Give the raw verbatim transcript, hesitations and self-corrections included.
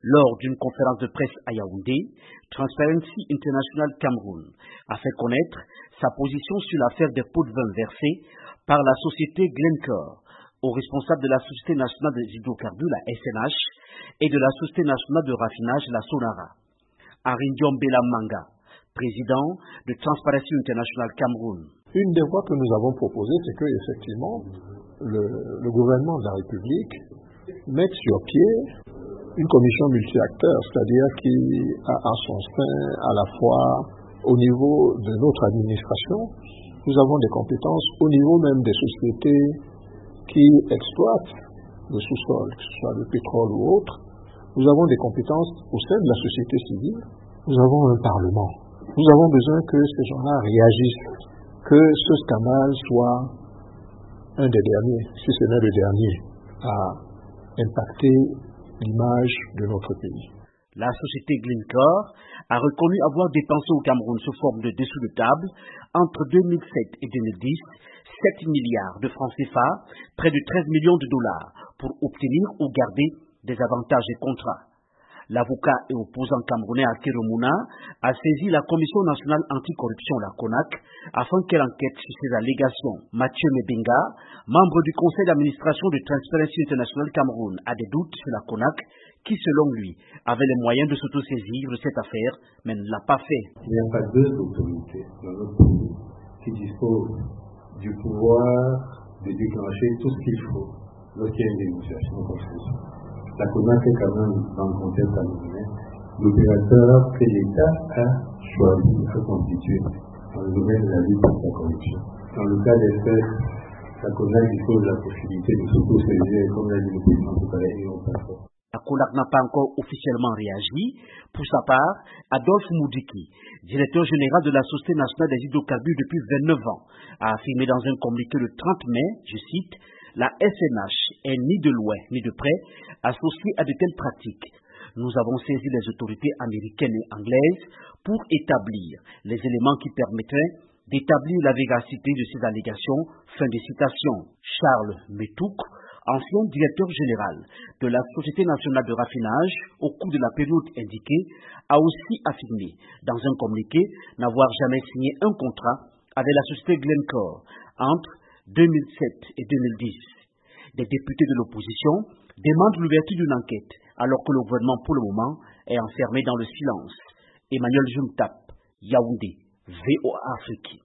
Lors d'une conférence de presse à Yaoundé, Transparency International Cameroun a fait connaître sa position sur l'affaire des pots de vin versés par la société Glencore aux responsables de la Société nationale des hydrocarbures, la S N H, et de la Société nationale de raffinage, la SONARA. Arindiom Bela Manga, président de Transparency International Cameroun. Une des voies que nous avons proposées, c'est que effectivement le, le gouvernement de la République mette sur pied une commission multi-acteurs, c'est-à-dire qui a à son sein à la fois au niveau de notre administration, nous avons des compétences au niveau même des sociétés qui exploitent le sous-sol, que ce soit le pétrole ou autre. Nous avons des compétences au sein de la société civile. Nous avons un parlement. Nous avons besoin que ces gens-là réagissent, que ce scandale soit un des derniers, si ce n'est le dernier, à impacter l'image de notre pays. La société Glencore a reconnu avoir dépensé au Cameroun sous forme de dessous de table entre deux mille sept et deux mille dix sept milliards de francs C F A, près de treize millions de dollars, pour obtenir ou garder des avantages et contrats. L'avocat et opposant camerounais Akero Mouna a saisi la Commission nationale anticorruption, la CONAC, afin qu'elle enquête sur ces allégations. Mathieu Mebenga, membre du conseil d'administration de Transparency International Cameroun, a des doutes sur la CONAC, qui selon lui avait les moyens de s'autosaisir de cette affaire, mais ne l'a pas fait. Il n'y a pas deux autorités dans notre pays qui disposent du pouvoir de déclencher tout ce qu'il faut lorsqu'il y a une dénonciation de constitution. La CONAC est quand même dans le contexte camerounais l'opérateur que l'État a choisi à constituer dans le domaine de la lutte contre la corruption. Dans le cas des faits, la CONAC dispose de la possibilité de s'autosaisir, comme l'a dit le président tout à l'heure, et on passe. La CONAC n'a pas encore officiellement réagi. Pour sa part, Adolphe Moudiki, directeur général de la Société nationale des hydrocarbures depuis vingt-neuf ans, a affirmé dans un communiqué le trente mai, je cite, « La S N H est ni de loin ni de près associée à de telles pratiques. Nous avons saisi les autorités américaines et anglaises pour établir les éléments qui permettraient d'établir la véracité de ces allégations. » Fin de citation. Charles Metouk, ancien directeur général de la Société nationale de raffinage au cours de la période indiquée, a aussi affirmé dans un communiqué n'avoir jamais signé un contrat avec la société Glencore entre deux mille sept et deux mille dix. Des députés de l'opposition demandent l'ouverture d'une enquête alors que le gouvernement pour le moment est enfermé dans le silence. Emmanuel Jumtap, Yaoundé, V O A Afrique.